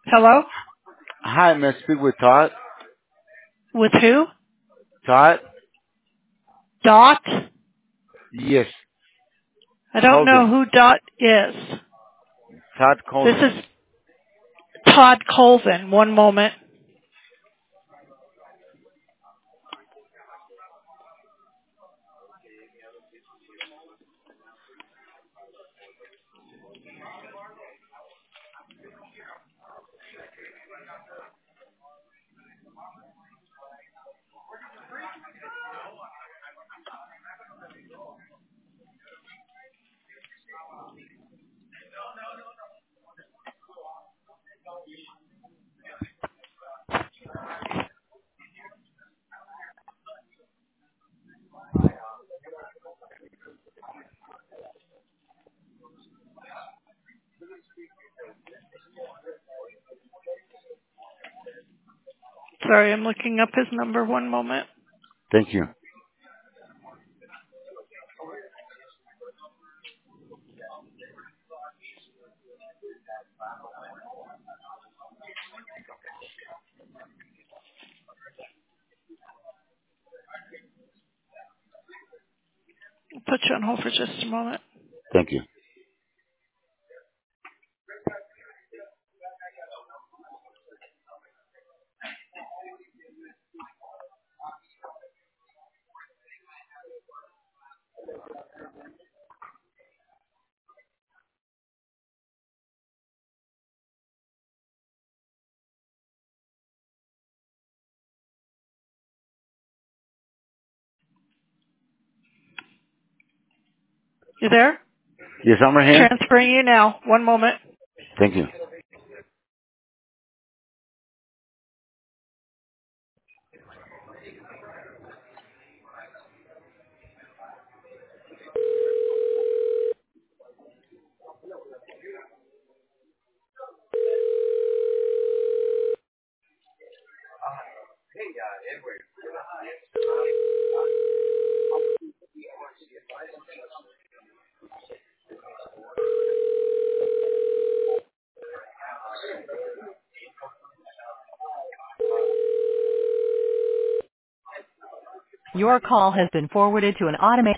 Hello? Hi, may I speak with Todd? With who? Todd? Dot? Yes. I don't know Colvin. who Dot is. Todd This Colvin. is Todd Colvin. One moment. Sorry, I'm looking up his number. One moment. Thank you. I'll put you on hold for just a moment. Thank you. You there? Yes, I'm right here. Transferring you now. One moment. Thank you. Your call has been forwarded to an automated